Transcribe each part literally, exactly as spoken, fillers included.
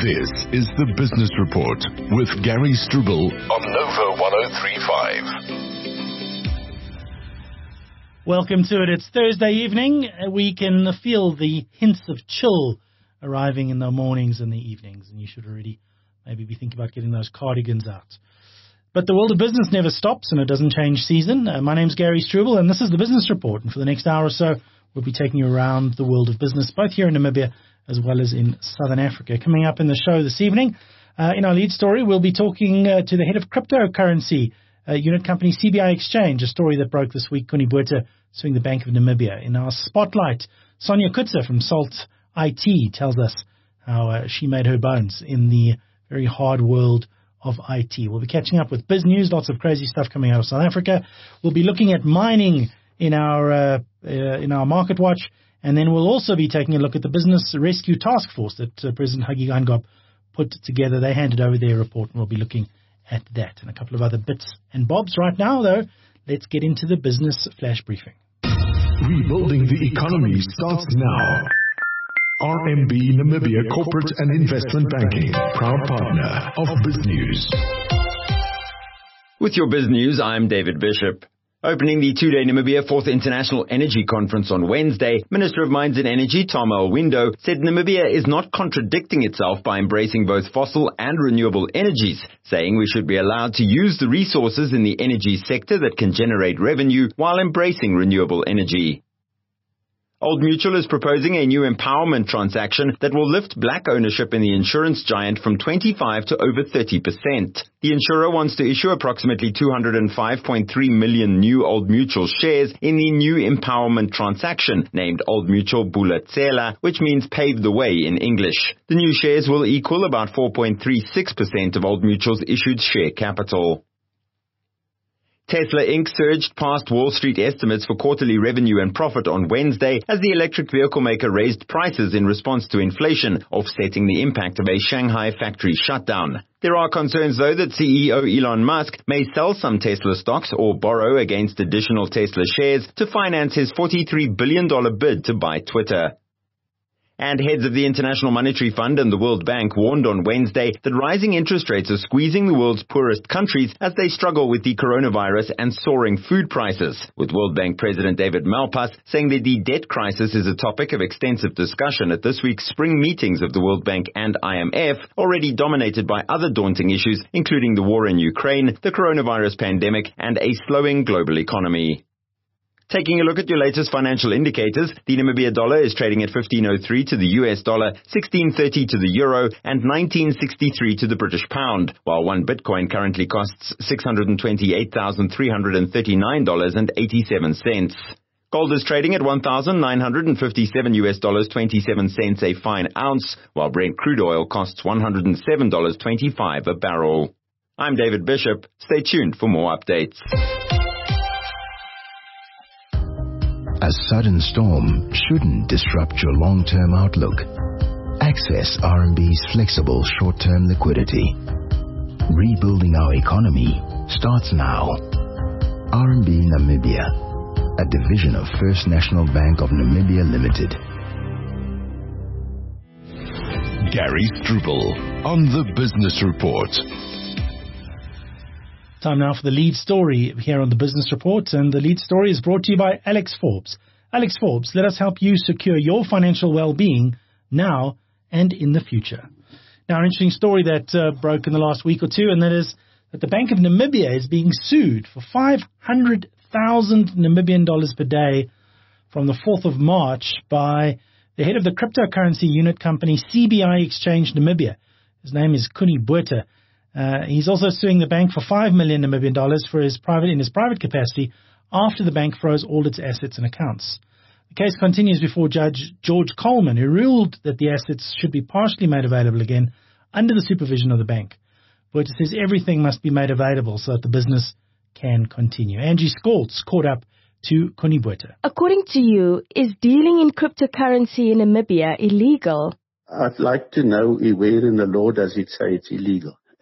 This is the Business Report with Gary Struble on Nova one oh three point five. Welcome to it. It's Thursday evening. We can feel the hints of chill arriving in the mornings and the evenings, and you should already maybe be thinking about getting those cardigans out. But the world of business never stops, and it doesn't change season. Uh, my name's Gary Struble, and this is the Business Report. And for the next hour or so, we'll be taking you around the world of business, both here in Namibia as well as in Southern Africa. Coming up in the show this evening, uh, in our lead story, we'll be talking uh, to the head of cryptocurrency uh, unit company C B I Exchange, a story that broke this week, Connie Botha suing the Bank of Namibia. In our spotlight, Sonia Kutzer from Salt I T tells us how uh, she made her bones in the very hard world of I T. We'll be catching up with Biz News, lots of crazy stuff coming out of South Africa. We'll be looking at mining in our uh, uh, in our Market Watch. And then we'll also be taking a look at the Business Rescue Task Force that uh, President Hage Geingob put together. They handed over their report, and we'll be looking at that and a couple of other bits and bobs. Right now, though, let's get into the business flash briefing. Rebuilding the economy starts now. R M B Namibia Corporate and Investment Banking, proud partner of Biz News. With your Biz News, I'm David Bishop. Opening the two-day Namibia Fourth International Energy Conference on Wednesday, Minister of Mines and Energy Tom Alwindo said Namibia is not contradicting itself by embracing both fossil and renewable energies, saying we should be allowed to use the resources in the energy sector that can generate revenue while embracing renewable energy. Old Mutual is proposing a new empowerment transaction that will lift black ownership in the insurance giant from twenty-five to over thirty percent. The insurer wants to issue approximately two hundred five point three million new Old Mutual shares in the new empowerment transaction, named Old Mutual Bula Tsela, which means pave the way in English. The new shares will equal about four point three six percent of Old Mutual's issued share capital. Tesla Incorporated surged past Wall Street estimates for quarterly revenue and profit on Wednesday as the electric vehicle maker raised prices in response to inflation, offsetting the impact of a Shanghai factory shutdown. There are concerns, though, that C E O Elon Musk may sell some Tesla stocks or borrow against additional Tesla shares to finance his forty-three billion dollars bid to buy Twitter. And heads of the International Monetary Fund and the World Bank warned on Wednesday that rising interest rates are squeezing the world's poorest countries as they struggle with the coronavirus and soaring food prices, with World Bank President David Malpass saying that the debt crisis is a topic of extensive discussion at this week's spring meetings of the World Bank and I M F, already dominated by other daunting issues, including the war in Ukraine, the coronavirus pandemic, and a slowing global economy. Taking a look at your latest financial indicators, the Namibia dollar is trading at fifteen oh three to the U S dollar, sixteen thirty to the euro, and nineteen sixty-three to the British pound, while one Bitcoin currently costs six hundred twenty-eight thousand three hundred thirty-nine dollars and eighty-seven cents. Gold is trading at one thousand nine hundred fifty-seven U S dollars twenty-seven cents a fine ounce, while Brent crude oil costs one hundred seven dollars twenty-five a barrel. I'm David Bishop. Stay tuned for more updates. A sudden storm shouldn't disrupt your long-term outlook. Access R M B's flexible short-term liquidity. Rebuilding our economy starts now. R M B Namibia, a division of First National Bank of Namibia Limited. Gary Struble on the Business Report. Time now for the lead story here on the Business Report, and the lead story is brought to you by Alex Forbes. Alex Forbes, let us help you secure your financial well-being now and in the future. Now, an interesting story that uh, broke in the last week or two, and that is that the Bank of Namibia is being sued for five hundred thousand Namibian dollars per day from the fourth of March by the head of the cryptocurrency unit company C B I Exchange Namibia. His name is Connie Botha. Uh, he's also suing the bank for five million Namibian dollars for his private in his private capacity after the bank froze all its assets and accounts. The case continues before Judge George Coleman, who ruled that the assets should be partially made available again under the supervision of the bank. Botha says everything must be made available so that the business can continue. Angie Skoltz caught up to Connie Botha. According to you, is dealing in cryptocurrency in Namibia illegal? I'd like to know where in the law does it say it's illegal.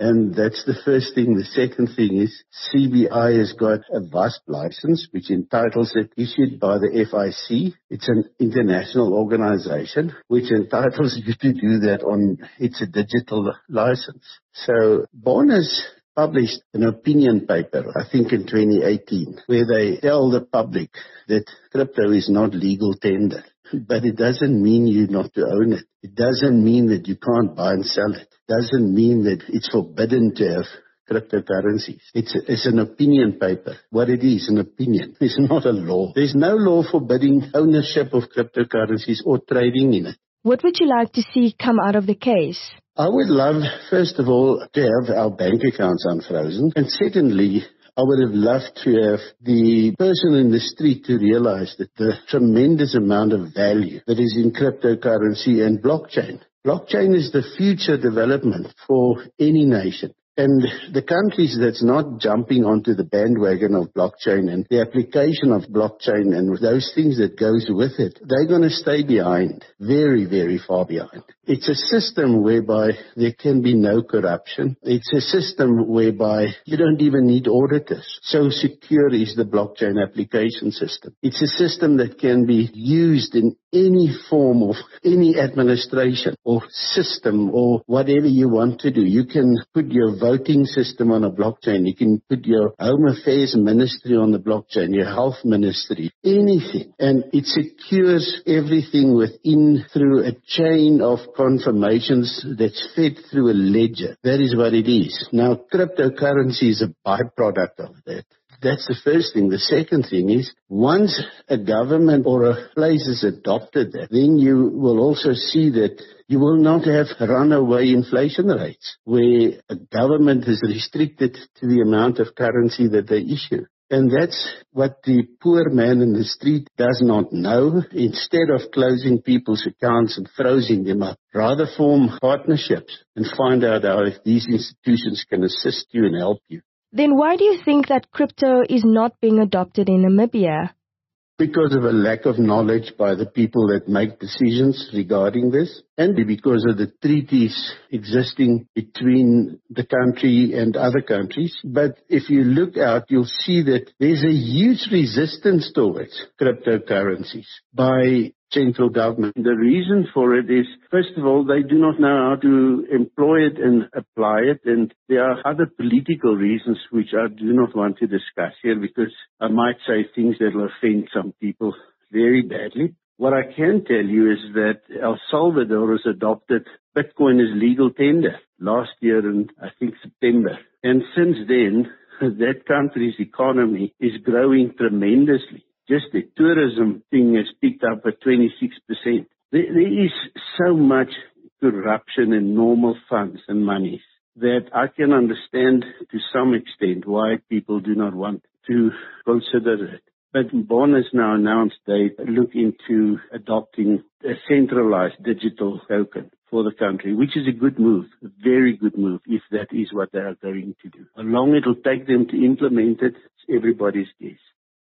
And that's the first thing. The second thing is C B I has got a V A S P license, which entitles it, issued by the F I C. It's an international organization, which entitles you to do that on, it's a digital license. So Bond has published an opinion paper, I think in twenty eighteen, where they tell the public that crypto is not legal tender. But it doesn't mean you're not to own it. It doesn't mean that you can't buy and sell it. It doesn't mean that it's forbidden to have cryptocurrencies. It's, a, it's an opinion paper. What it is, an opinion. It's not a law. There's no law forbidding ownership of cryptocurrencies or trading in it. What would you like to see come out of the case? I would love, first of all, to have our bank accounts unfrozen. And secondly, I would have loved to have the person in the street to realize that the tremendous amount of value that is in cryptocurrency and blockchain. Blockchain is the future development for any nation. And the countries that's not jumping onto the bandwagon of blockchain and the application of blockchain and those things that goes with it, they're going to stay behind, very, very far behind. It's a system whereby there can be no corruption. It's a system whereby you don't even need auditors. So secure is the blockchain application system. It's a system that can be used in any form of any administration or system or whatever you want to do. You can put your voting system on a blockchain. You can put your home affairs ministry on the blockchain, your health ministry, anything. And it secures everything within through a chain of confirmations that's fed through a ledger. That is what it is. Now, cryptocurrency is a byproduct of that. That's the first thing. The second thing is, once a government or a place has adopted that, then you will also see that you will not have runaway inflation rates, where a government is restricted to the amount of currency that they issue. And that's what the poor man in the street does not know. Instead of closing people's accounts and freezing them up, rather form partnerships and find out how if these institutions can assist you and help you. Then why do you think that crypto is not being adopted in Namibia? Because of a lack of knowledge by the people that make decisions regarding this, and because of the treaties existing between the country and other countries. But if you look out, you'll see that there's a huge resistance towards cryptocurrencies by central government. The reason for it is, first of all, they do not know how to employ it and apply it, and there are other political reasons which I do not want to discuss here because I might say things that will offend some people very badly. What I can tell you is that El Salvador has adopted Bitcoin as legal tender last year in, I think, September. And since then, that country's economy is growing tremendously. Just the tourism thing has picked up at twenty-six percent. There, there is so much corruption in normal funds and monies that I can understand to some extent why people do not want to consider it. But Bond has now announced they look into adopting a centralized digital token for the country, which is a good move, a very good move, if that is what they are going to do. How long it will take them to implement it, it's everybody's guess.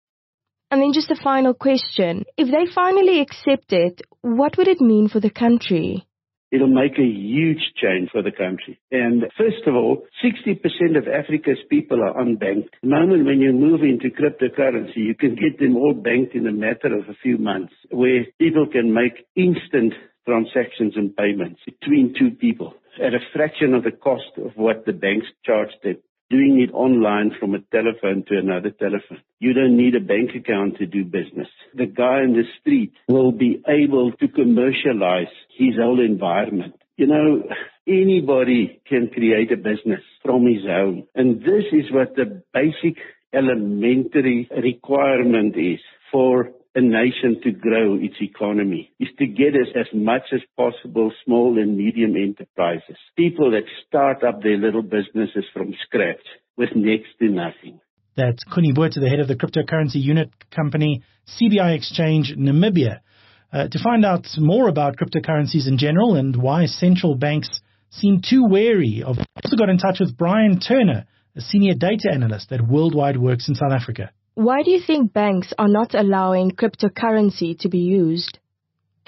And then just a final question. If they finally accept it, what would it mean for the country? It'll make a huge change for the country. And first of all, sixty percent of Africa's people are unbanked. The moment when you move into cryptocurrency, you can get them all banked in a matter of a few months, where people can make instant transactions and payments between two people at a fraction of the cost of what the banks charge them. Doing it online from a telephone to another telephone. You don't need a bank account to do business. The guy in the street will be able to commercialize his whole environment. You know, anybody can create a business from his home. And this is what the basic elementary requirement is for a nation to grow its economy, is to get us as much as possible small and medium enterprises, people that start up their little businesses from scratch with next to nothing. That's Connie Botha, the head of the cryptocurrency unit company C B I Exchange Namibia. Uh, to find out more about cryptocurrencies in general and why central banks seem too wary of, I also got in touch with Brian Turner, a senior data analyst at Worldwide Works in South Africa. Why do you think banks are not allowing cryptocurrency to be used?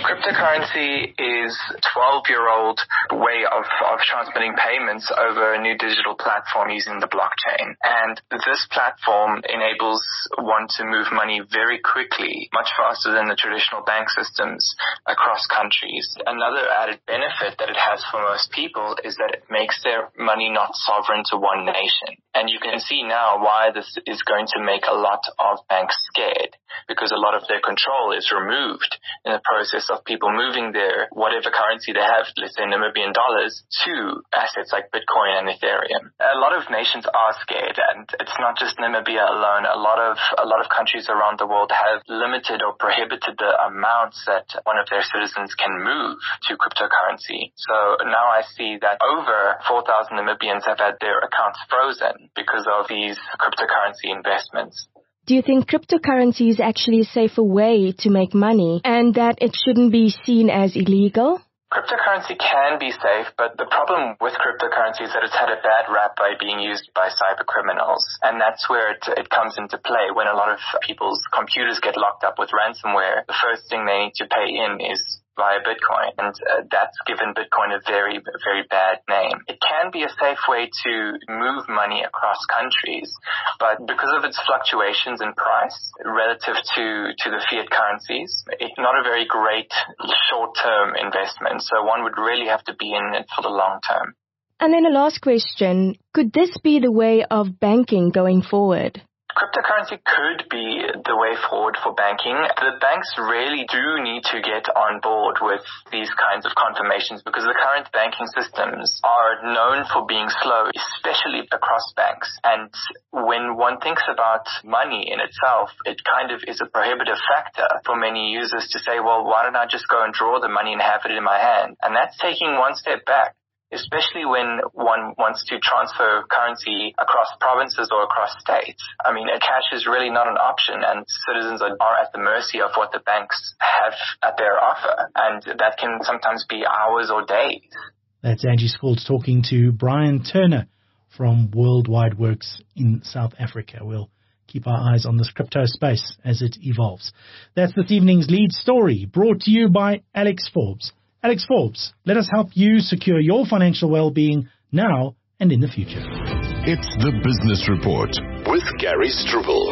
Cryptocurrency is a twelve-year-old way of, of transmitting payments over a new digital platform using the blockchain. And this platform enables one to move money very quickly, much faster than the traditional bank systems across countries. Another added benefit that it has for most people is that it makes their money not sovereign to one nation. And you can see now why this is going to make a lot of banks scared, because a lot of their control is removed in the process of people moving their whatever currency they have, let's say Namibian dollars, to assets like Bitcoin and Ethereum. A lot of nations are scared, and it's not just Namibia alone. A lot of a lot of countries around the world have limited or prohibited the amounts that one of their citizens can move to cryptocurrency. So now I see that over four thousand Namibians have had their accounts frozen because of these cryptocurrency investments. Do you think cryptocurrency is actually a safer way to make money and that it shouldn't be seen as illegal? Cryptocurrency can be safe, but the problem with cryptocurrency is that it's had a bad rap by being used by cyber criminals. And that's where it, it comes into play. When a lot of people's computers get locked up with ransomware, the first thing they need to pay in is via Bitcoin. And uh, that's given Bitcoin a very, very bad name. It can be a safe way to move money across countries, but because of its fluctuations in price relative to, to the fiat currencies, it's not a very great short-term investment. So one would really have to be in it for the long term. And then a last question. Could this be the way of banking going forward? Cryptocurrency could be the way forward for banking. The banks really do need to get on board with these kinds of confirmations because the current banking systems are known for being slow, especially across banks. And when one thinks about money in itself, it kind of is a prohibitive factor for many users to say, well, why don't I just go and draw the money and have it in my hand? And that's taking one step back, especially when one wants to transfer currency across provinces or across states. I mean, cash is really not an option, and citizens are, are at the mercy of what the banks have at their offer, and that can sometimes be hours or days. That's Angie Scholz talking to Brian Turner from Worldwide Works in South Africa. We'll keep our eyes on this crypto space as it evolves. That's this evening's lead story, brought to you by Alex Forbes. Alex Forbes, let us help you secure your financial well-being now and in the future. It's the Business Report with Gary Struble.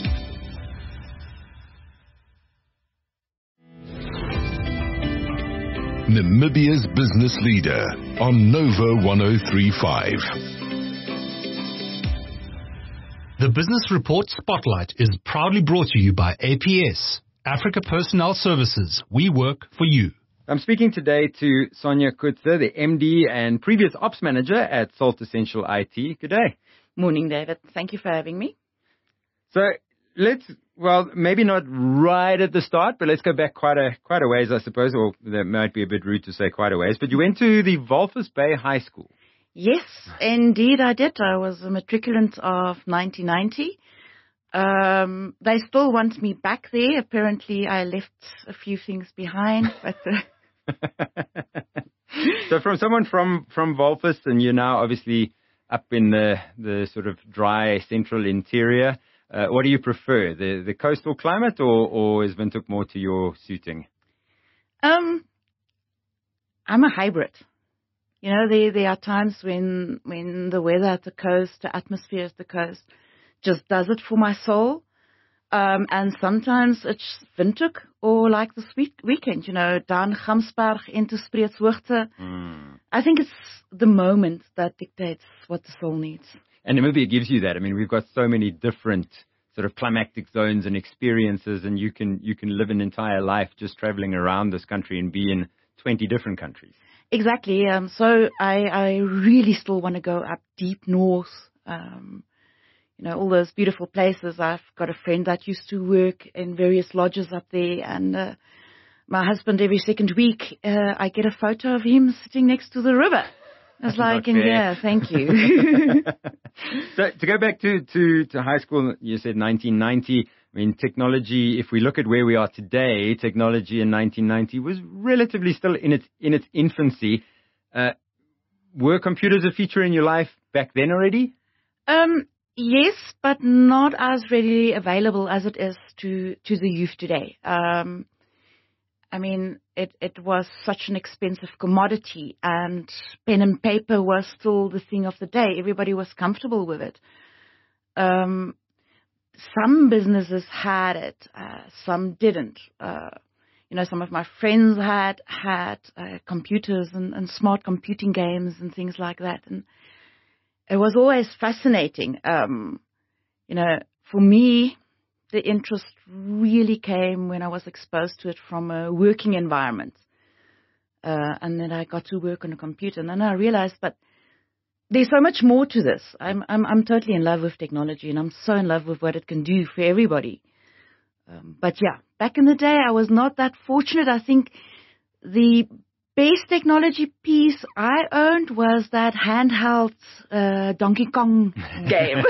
Namibia's business leader on Nova one oh three point five. The Business Report Spotlight is proudly brought to you by A P S, Africa Personnel Services. We work for you. I'm speaking today to Sonia Kutzer, the M D and previous ops manager at Salt Essential I T. Good day. Morning, David. Thank you for having me. So let's, well, maybe not right at the start, but let's go back quite a quite a ways, I suppose, or that might be a bit rude to say quite a ways, but you went to the Walvis Bay High School. Yes, indeed I did. I was a matriculant of nineteen ninety. Um, they still want me back there. Apparently I left a few things behind, but... Uh... So from someone from, from Walvis, and you're now obviously up in the, the sort of dry central interior, uh, what do you prefer, the, the coastal climate, or, or is Windhoek more to your suiting? Um, I'm a hybrid. You know, there, there are times when, when the weather at the coast, the atmosphere at the coast, just does it for my soul. Um, and sometimes it's Windhoek or like this week, weekend, you know, down Gamsberg into Spreetshoogte. Mm. I think it's the moment that dictates what the soul needs. And Namibia gives you that. I mean, we've got so many different sort of climactic zones and experiences, and you can, you can live an entire life just traveling around this country and be in twenty different countries. Exactly. Um, so I, I really still want to go up deep north. Um, You know, all those beautiful places. I've got a friend that used to work in various lodges up there, and uh, my husband, every second week, uh, I get a photo of him sitting next to the river. I was like, in yeah, thank you. So to go back to, to, to high school, you said nineteen ninety. I mean, technology, if we look at where we are today, technology in nineteen ninety was relatively still in its, in its infancy. Uh, were computers a feature in your life back then already? Um, Yes, but not as readily available as it is to, to the youth today. Um, I mean, it, it was such an expensive commodity, and pen and paper was still the thing of the day. Everybody was comfortable with it. Um, some businesses had it, uh, some didn't. Uh, you know, some of my friends had had uh, computers and, and smart computing games and things like that, and it was always fascinating. Um, you know, for me, the interest really came when I was exposed to it from a working environment. Uh, and then I got to work on a computer. And then I realized, but there's so much more to this. I'm, I'm, I'm totally in love with technology, and I'm so in love with what it can do for everybody. Um, but yeah, back in the day, I was not that fortunate. I think the best technology piece I owned was that handheld uh, Donkey Kong game.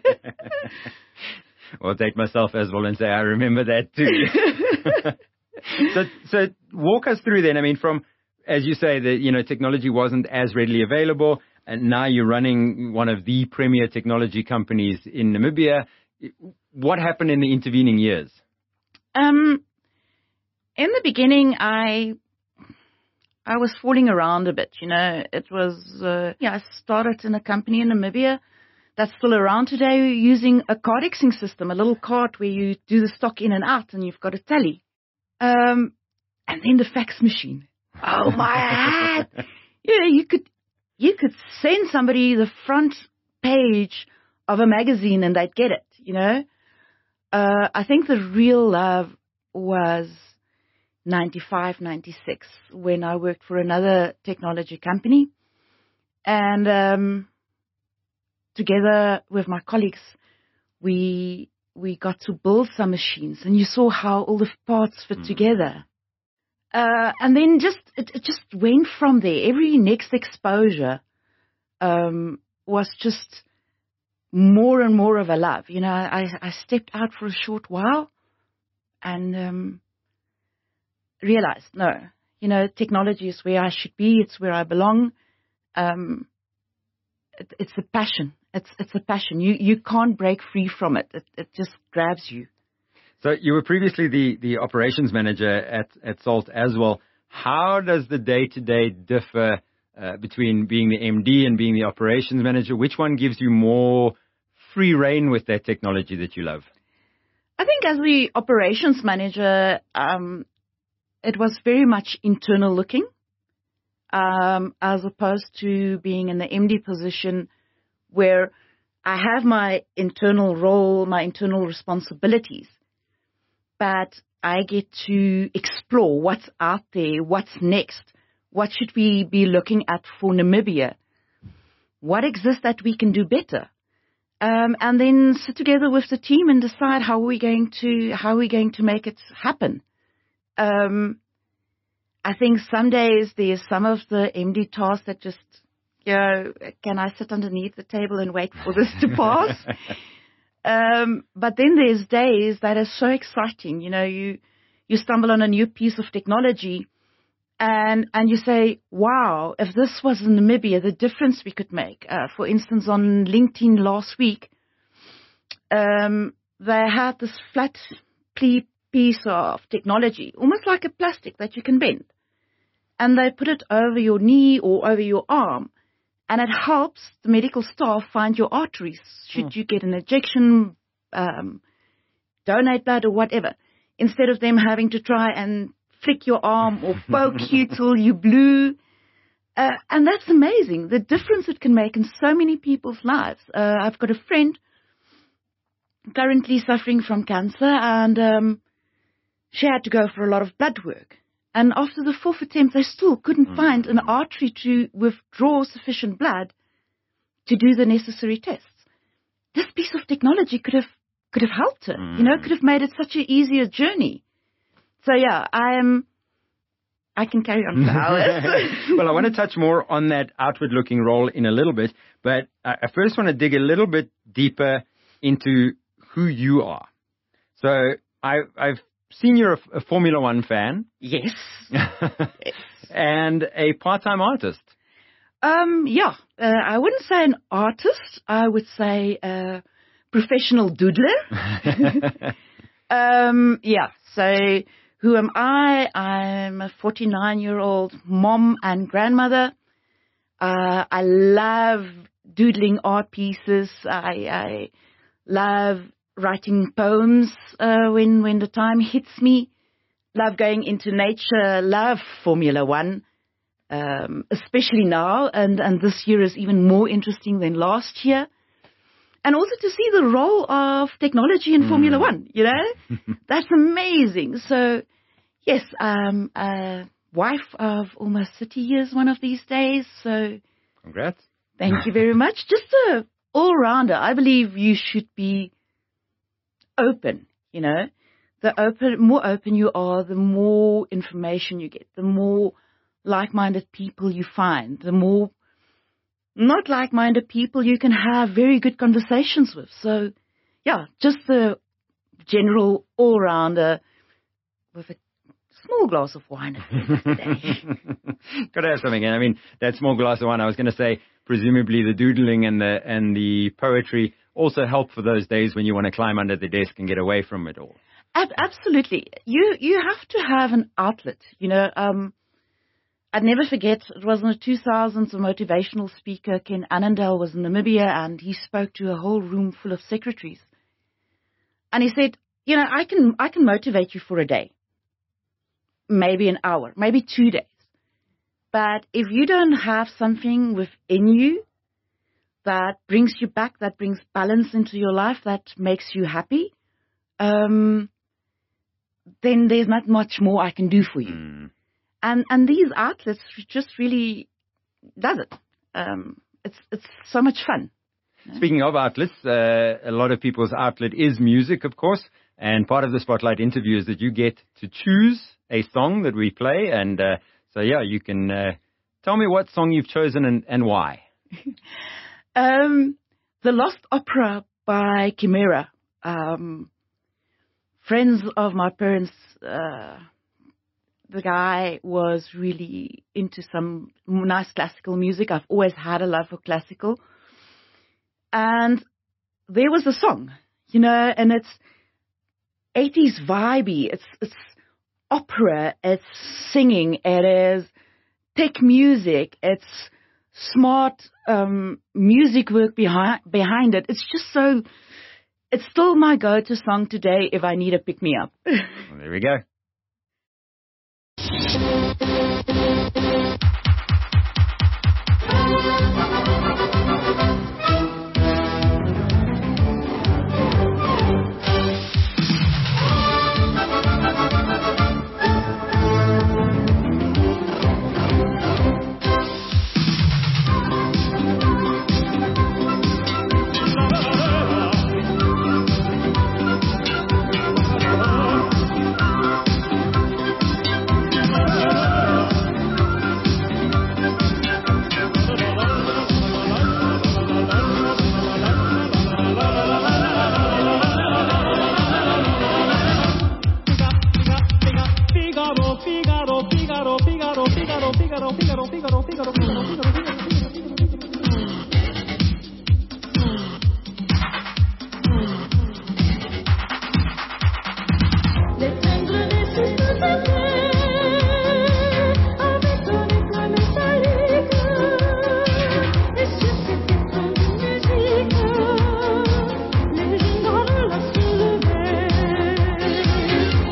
Well, I'll take myself as well and say I remember that too. so, so walk us through then. I mean, from, as you say, that, you know, technology wasn't as readily available, and now you're running one of the premier technology companies in Namibia. What happened in the intervening years? Um, in the beginning, I I was fooling around a bit. You know, it was uh, yeah. I started in a company in Namibia that's still around today, using a cardexing system, a little card where you do the stock in and out, and you've got a tally. Um, and then the fax machine. Oh my God! You know, you could you could send somebody the front page of a magazine and they'd get it. You know, uh, I think the real love was ninety-five, ninety-six when I worked for another technology company, and um, together with my colleagues, we we got to build some machines, and you saw how all the parts fit mm. together. Uh, and then just it, it just went from there. Every next exposure um, was just more and more of a love. You know, I, I stepped out for a short while and um, realized, no, you know, technology is where I should be. It's where I belong. Um, it, it's a passion. It's it's a passion. You you can't break free from it. It it just grabs you. So you were previously the, the operations manager at, at Salt as well. How does the day-to-day differ uh, between being the M D and being the operations manager? Which one gives you more free reign with that technology that you love? I think as the operations manager, um, it was very much internal looking, um, as opposed to being in the M D position where I have my internal role, my internal responsibilities. But I get to explore what's out there, what's next, what should we be looking at for Namibia, what exists that we can do better, um, and then sit together with the team and decide how we're going to how we're going to make it happen. Um, I think some days there's some of the M D tasks that just, you know, can I sit underneath the table and wait for this to pass? Um, but then there's days that are so exciting. You know, you, you stumble on a new piece of technology and, and you say, wow, if this was in Namibia, the difference we could make. Uh, for instance, on LinkedIn last week, um, they had this flat piece of technology, almost like a plastic that you can bend. And they put it over your knee or over your arm. And it helps the medical staff find your arteries should oh. you get an injection, um, donate blood or whatever, instead of them having to try and flick your arm or poke you till you blue. Uh, and that's amazing, the difference it can make in so many people's lives. Uh, I've got a friend currently suffering from cancer, and um, she had to go for a lot of blood work. And after the fourth attempt, they still couldn't mm. find an artery to withdraw sufficient blood to do the necessary tests. This piece of technology could have could have helped her, mm. you know, could have made it such an easier journey. So yeah, I am. I can carry on for hours. Well, I want to touch more on that outward-looking role in a little bit, but I first want to dig a little bit deeper into who you are. So I, I've seen you're a, a Formula One fan. Yes. yes. And a part-time artist. Um, yeah, uh, I wouldn't say an artist. I would say a professional doodler. um, yeah, so who am I? I'm a forty-nine-year-old mom and grandmother. Uh, I love doodling art pieces. I, I love writing poems uh, when when the time hits me. Love going into nature. Love Formula One, um, especially now, and and this year is even more interesting than last year. And also to see the role of technology in mm. Formula One. You know, that's amazing. So yes, um, a wife of almost thirty years one of these days. So congrats. Thank you very much. Just a all-rounder. I believe you should be open, you know. The open, more open you are, the more information you get, the more like-minded people you find, the more not like-minded people you can have very good conversations with. So, yeah, just the general all-rounder with a small glass of wine at the end of the day. Got to have something. And I mean, that small glass of wine, I was going to say, presumably the doodling and the and the poetry also help for those days when you want to climb under the desk and get away from it all. Ab- absolutely. You you have to have an outlet. You know, um, I'd never forget, it was in the two thousands, a motivational speaker, Ken Annandale, was in Namibia, and he spoke to a whole room full of secretaries. And he said, you know, I can I can motivate you for a day. Maybe an hour, maybe two days. But if you don't have something within you that brings you back, that brings balance into your life, that makes you happy, um, then there's not much more I can do for you. Mm. And and these outlets just really does it. Um, it's it's so much fun. Speaking of outlets, uh, a lot of people's outlet is music, of course. And part of the Spotlight interview is that you get to choose a song that we play. And uh, so, yeah, you can uh, tell me what song you've chosen and, and why. um, The Lost Opera by Chimera. Um, friends of my parents, uh, the guy was really into some nice classical music. I've always had a love for classical. And there was a song, you know, and it's eighties vibey. It's it's opera. It's singing. It is tech music. It's smart um, music work behind behind it. It's just so. It's still my go-to song today if I need a pick me up. Well, there we go.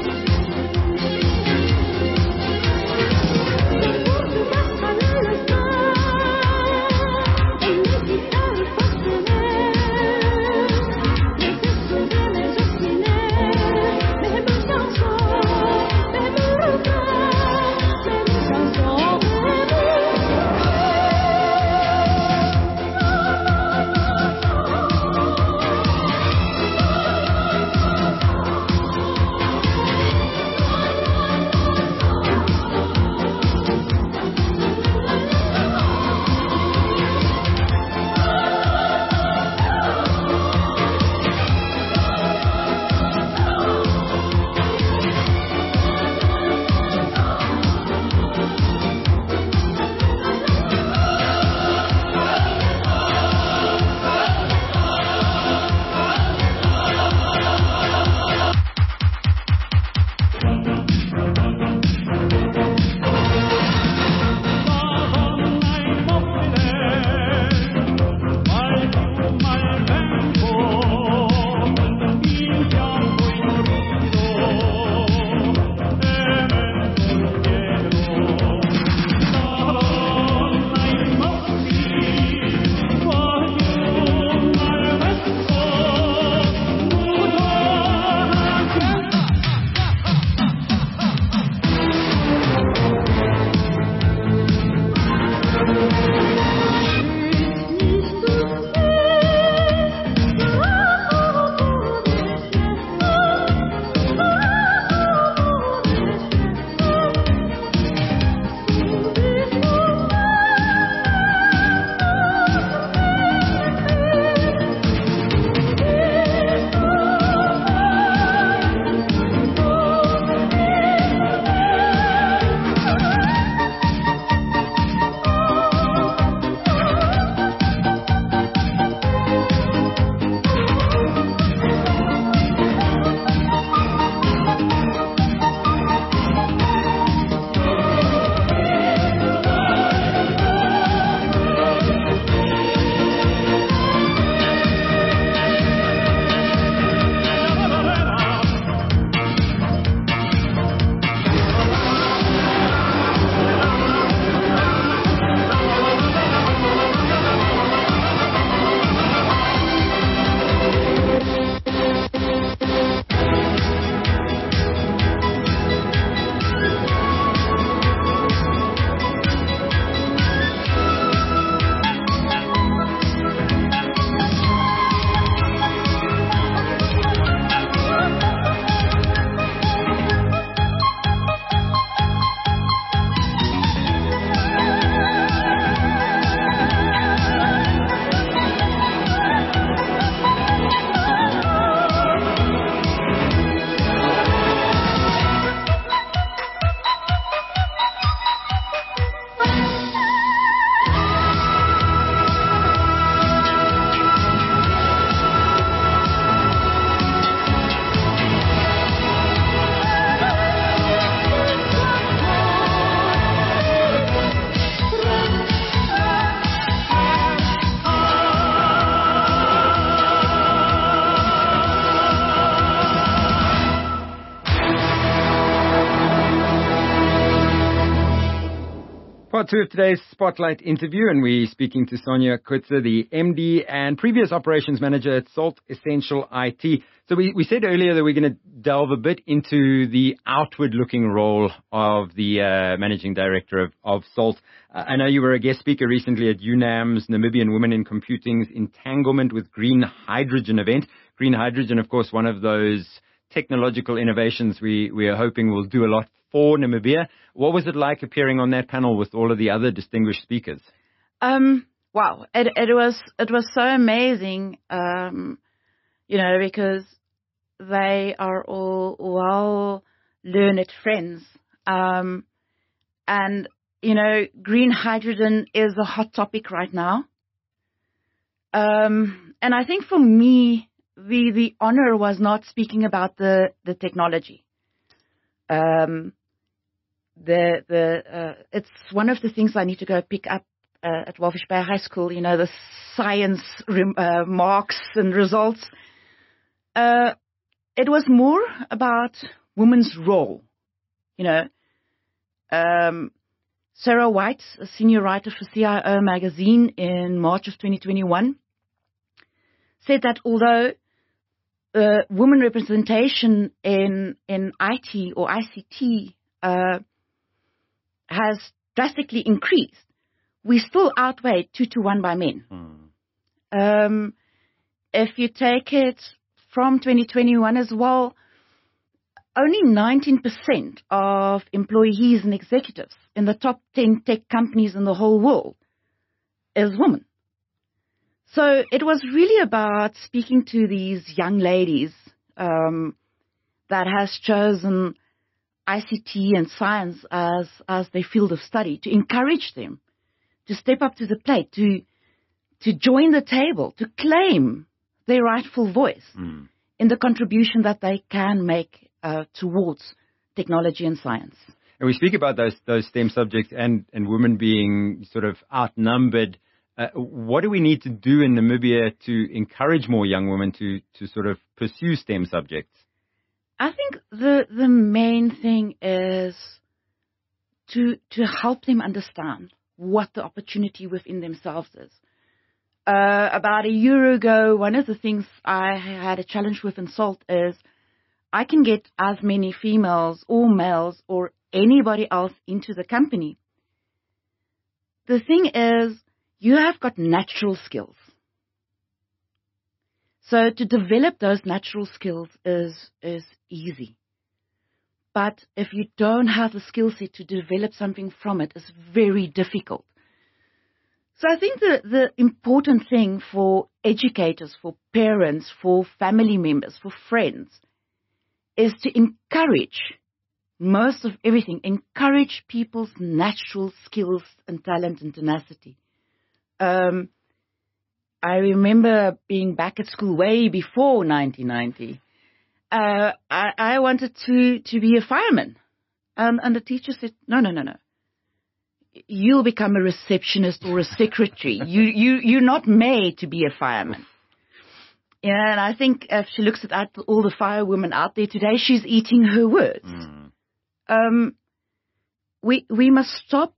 Let's go. part two of today's Spotlight interview, and we're speaking to Sonia Coetzee, the M D and previous operations manager at Salt Essential I T. So we, we said earlier that we're going to delve a bit into the outward-looking role of the uh, managing director of, of Salt. Uh, I know you were a guest speaker recently at U NAM's Namibian Women in Computing's Entanglement with Green Hydrogen event. Green hydrogen, of course, one of those technological innovations we, we are hoping will do a lot for Namibia. What was it like appearing on that panel with all of the other distinguished speakers? Um, wow, it, it was it was so amazing, um, you know, because they are all well-learned friends. Um, and, you know, green hydrogen is a hot topic right now. Um, and I think for me, the, the honor was not speaking about the, the technology. Um, the, the, uh, it's one of the things I need to go pick up uh, at Walvis Bay High School, you know, the science rem- uh, marks and results. Uh, it was more about women's role, you know. Um, Sarah White, a senior writer for C I O magazine in March of twenty twenty-one, said that although uh, women representation in in I T or I C T uh, has drastically increased, we still outweigh two to one by men. Hmm. Um, if you take it from twenty twenty-one as well, only nineteen percent of employees and executives in the top ten tech companies in the whole world is women. So it was really about speaking to these young ladies um, that has chosen I C T and science as, as their field of study, to encourage them to step up to the plate, to to join the table, to claim their rightful voice mm. in the contribution that they can make uh, towards technology and science. And we speak about those those STEM subjects and, and women being sort of outnumbered. Uh, what do we need to do in Namibia to encourage more young women to, to sort of pursue STEM subjects? I think the the main thing is to to help them understand what the opportunity within themselves is. Uh, about a year ago, one of the things I had a challenge with in Salt is I can get as many females or males or anybody else into the company. The thing is, you have got natural skills. So to develop those natural skills is is easy. But if you don't have the skill set to develop something from it, it's very difficult. So I think the, the important thing for educators, for parents, for family members, for friends, is to encourage, most of everything, encourage people's natural skills and talent and tenacity. Um, I remember being back at school way before nineteen ninety. Uh, I, I wanted to, to be a fireman. Um, and the teacher said, no, no, no, no. You'll become a receptionist or a secretary. you, you, you're not made to be a fireman. Yeah, and I think if she looks at all the firewomen out there today, she's eating her words. Mm. Um, we, we must stop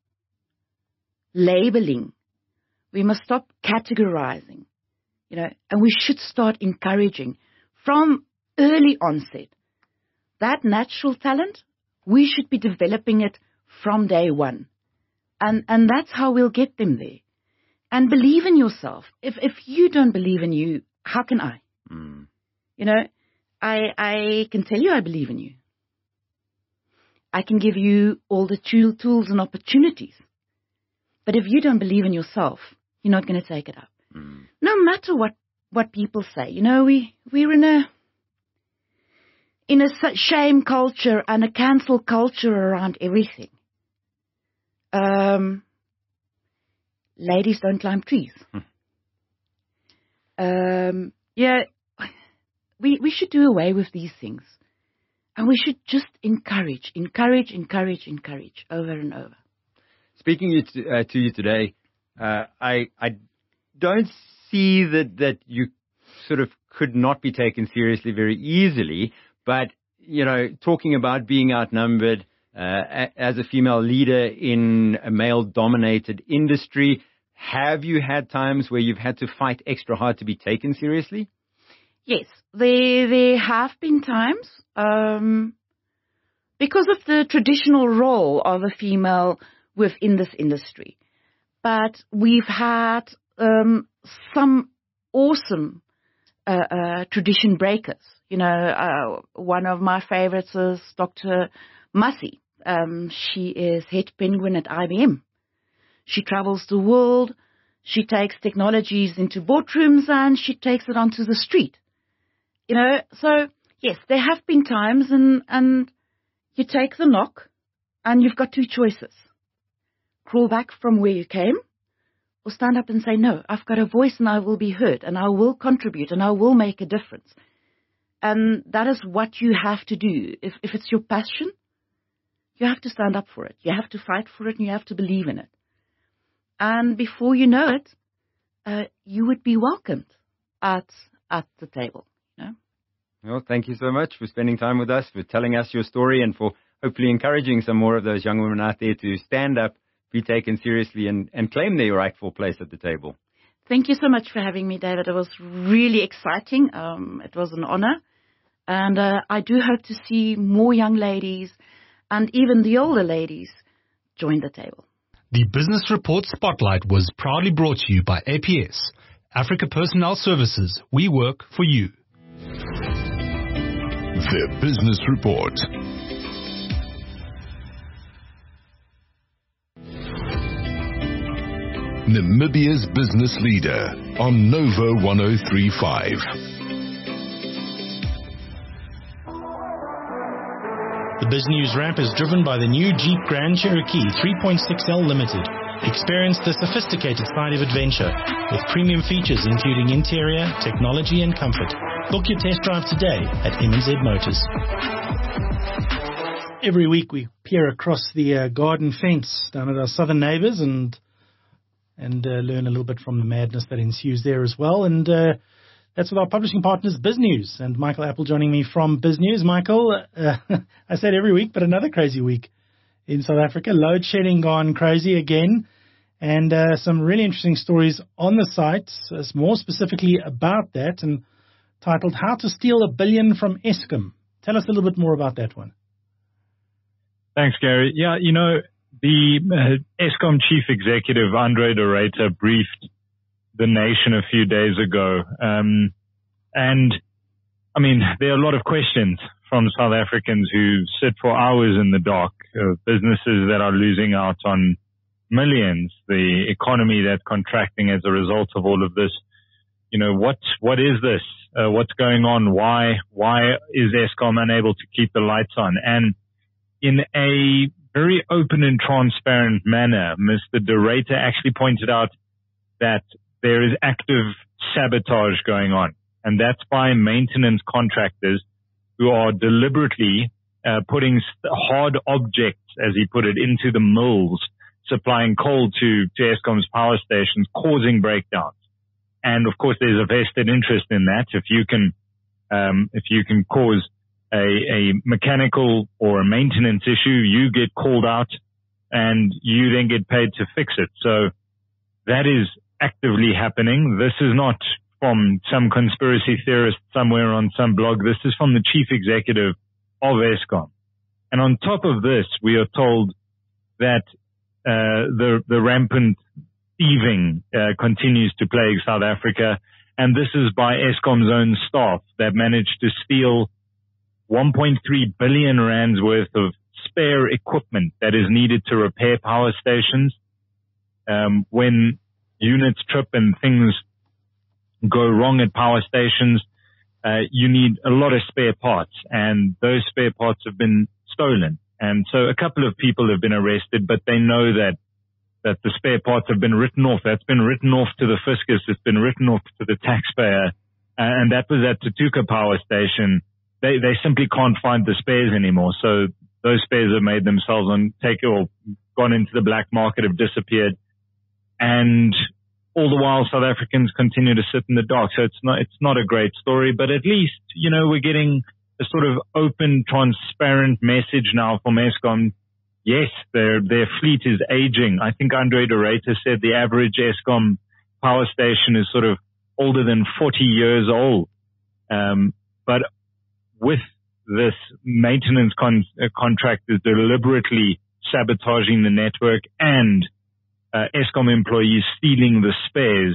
labeling. We must stop categorizing, you know, and we should start encouraging from early onset. That natural talent, we should be developing it from day one. And and that's how we'll get them there. And believe in yourself. If if you don't believe in you, how can I? Mm. You know, I I can tell you I believe in you. I can give you all the tool, tools and opportunities. But if you don't believe in yourself, you're not going to take it up. Mm. No matter what, what people say. You know, we, we're in a in a shame culture and a cancel culture around everything. Um, ladies don't climb trees. Hmm. Um, yeah, we we should do away with these things. And we should just encourage, encourage, encourage, encourage, over and over. Speaking you to, uh, to you today, uh, I I don't see that, that you sort of could not be taken seriously very easily. But, you know, talking about being outnumbered, uh, as a female leader in a male-dominated industry. Have you had times where you've had to fight extra hard to be taken seriously? Yes, there there have been times um, because of the traditional role of a female within this industry. But we've had um, some awesome uh, uh, tradition breakers. You know, uh, one of my favorites is Doctor Massey. Um, she is head penguin at I B M. She travels the world. She takes technologies into boardrooms and she takes it onto the street. You know, so yes, there have been times and, and you take the knock and you've got two choices. Crawl back from where you came or stand up and say, no, I've got a voice and I will be heard and I will contribute and I will make a difference. And that is what you have to do. If, if it's your passion, you have to stand up for it. You have to fight for it and you have to believe in it. And before you know it, uh, you would be welcomed at at the table. You know? Well, thank you so much for spending time with us, for telling us your story, and for hopefully encouraging some more of those young women out there to stand up, be taken seriously, and, and claim their rightful place at the table. Thank you so much for having me, David. It was really exciting. Um, it was an honor. And uh, I do hope to see more young ladies and even the older ladies join the table. The Business Report Spotlight was proudly brought to you by A P S, Africa Personnel Services. We work for you. The Business Report. Namibia's business leader on Nova one oh three point five. The BizNews Wrap is driven by the new Jeep Grand Cherokee three point six L Limited. Experience the sophisticated side of adventure with premium features including interior, technology and comfort. Book your test drive today at M and Z Motors. Every week we peer across the uh, garden fence down at our southern neighbours and and uh, learn a little bit from the madness that ensues there as well. And uh, that's with our publishing partners, BizNews, and Michael Apple joining me from BizNews. Michael, uh, I said every week, but another crazy week in South Africa. Load shedding gone crazy again, and uh, some really interesting stories on the site, uh, more specifically about that, and titled "How to Steal a Billion from Eskom." Tell us a little bit more about that one. Thanks, Gary. Yeah, you know, the uh, Eskom chief executive, Andre de Ruyter, briefed the nation a few days ago. Um, and I mean, there are a lot of questions from South Africans who sit for hours in the dark, uh, businesses that are losing out on millions, the economy that's contracting as a result of all of this. You know, what, what is this? Uh, what's going on? Why, why is Eskom unable to keep the lights on? And in a very open and transparent manner, Mister de Ruyter actually pointed out that there is active sabotage going on, and that's by maintenance contractors who are deliberately uh, putting hard objects, as he put it, into the mills, supplying coal to, to Eskom's power stations, causing breakdowns. And of course, there's a vested interest in that. If you can, um, if you can cause a, a mechanical or a maintenance issue, you get called out, and you then get paid to fix it. So that is actively happening. This is not from some conspiracy theorist somewhere on some blog. This is from the chief executive of Eskom. And on top of this, we are told that uh, the the rampant thieving uh, continues to plague South Africa, and this is by Eskom's own staff that managed to steal one point three billion rands worth of spare equipment that is needed to repair power stations. Um, when units trip and things go wrong at power stations, uh, you need a lot of spare parts, and those spare parts have been stolen. And so a couple of people have been arrested, but they know that that the spare parts have been written off. That's been written off to the fiscus. It's been written off to the taxpayer. And that was at Tutuka Power Station. They they simply can't find the spares anymore. So those spares have made themselves on take or gone into the black market, have disappeared. And all the while, South Africans continue to sit in the dark. So it's not, it's not a great story, but at least, you know, we're getting a sort of open, transparent message now from Eskom yes, their their fleet is aging. I think Andre de Ruyter said the average Eskom power station is sort of older than forty years old. Um, but with this maintenance con- uh, contract is deliberately sabotaging the network and uh, Eskom employees stealing the spares.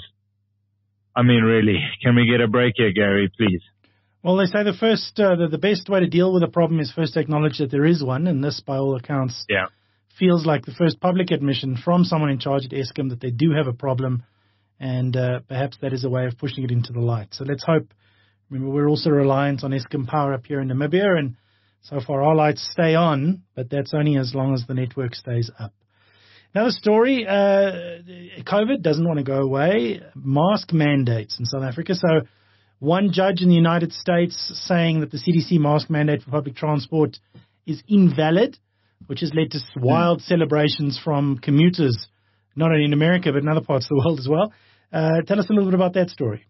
I mean, really, can we get a break here, Gary, please? Well, they say the first, uh, the, the best way to deal with a problem is first to acknowledge that there is one, and this, by all accounts, yeah. feels like the first public admission from someone in charge at Eskom that they do have a problem, and uh, perhaps that is a way of pushing it into the light. So let's hope. Remember, we're also reliant on Eskom power up here in Namibia, and so far our lights stay on, but that's only as long as the network stays up. Another story, uh, COVID doesn't want to go away. Mask mandates in South Africa. So one judge in the United States saying that the C D C mask mandate for public transport is invalid, which has led to wild celebrations from commuters, not only in America, but in other parts of the world as well. Uh, tell us a little bit about that story.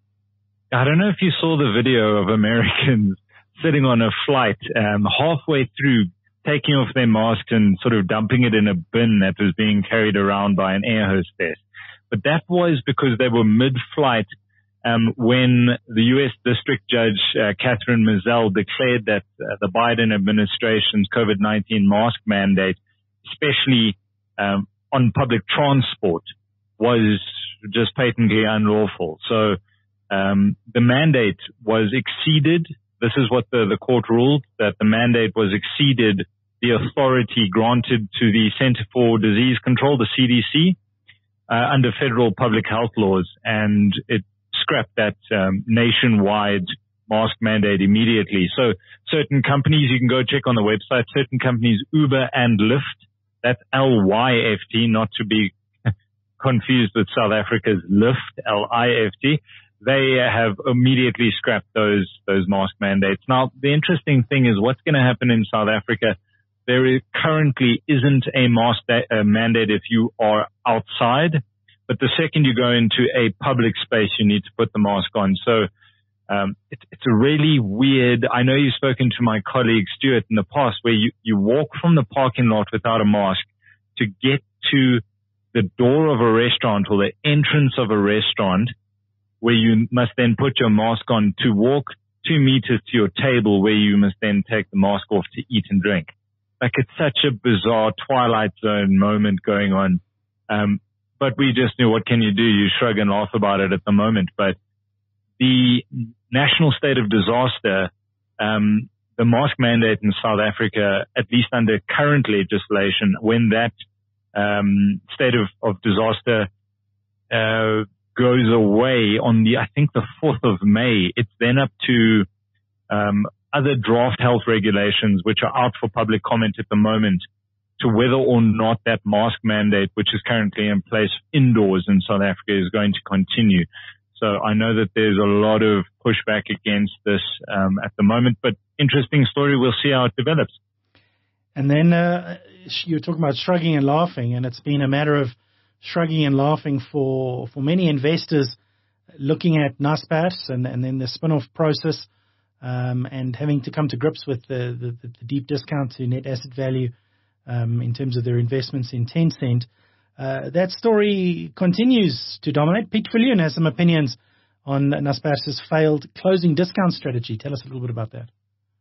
I don't know if you saw the video of Americans sitting on a flight um, halfway through taking off their masks and sort of dumping it in a bin that was being carried around by an air hostess. But that was because they were mid-flight um, when the U S District Judge uh, Catherine Mizell declared that uh, the Biden administration's COVID nineteen mask mandate, especially um, on public transport, was just patently unlawful. So um, the mandate was exceeded. This is what the, the court ruled, that the mandate was exceeded the authority granted to the Center for Disease Control, the C D C, uh, under federal public health laws, and it scrapped that um, nationwide mask mandate immediately. So certain companies, you can go check on the website, certain companies, Uber and Lyft, that's L Y F T, not to be confused with South Africa's Lyft, L I F T, they have immediately scrapped those those mask mandates. Now, the interesting thing is what's going to happen in South Africa. There is, currently isn't a mask da- uh, mandate if you are outside, but the second you go into a public space, you need to put the mask on. So um, it, it's a really weird. I know you've spoken to my colleague Stuart in the past, where you, you walk from the parking lot without a mask to get to the door of a restaurant or the entrance of a restaurant, where you must then put your mask on to walk two meters to your table, where you must then take the mask off to eat and drink. Like, it's such a bizarre Twilight Zone moment going on. Um, but we just knew, what can you do? You shrug and laugh about it at the moment. But the national state of disaster, um, the mask mandate in South Africa, at least under current legislation, when that um, state of, of disaster uh, goes away on the, I think the fourth of May, it's then up to um, other draft health regulations, which are out for public comment at the moment, to whether or not that mask mandate, which is currently in place indoors in South Africa, is going to continue. So I know that there's a lot of pushback against this um, at the moment, but interesting story. We'll see how it develops. And then uh, you were talking about shrugging and laughing, and it's been a matter of shrugging and laughing for, for many investors looking at Naspers and, and then the spin-off process um, and having to come to grips with the, the, the deep discount to net asset value um, in terms of their investments in Tencent. Uh, that story continues to dominate. Pete Viljoen has some opinions on Naspers' failed closing discount strategy. Tell us a little bit about that.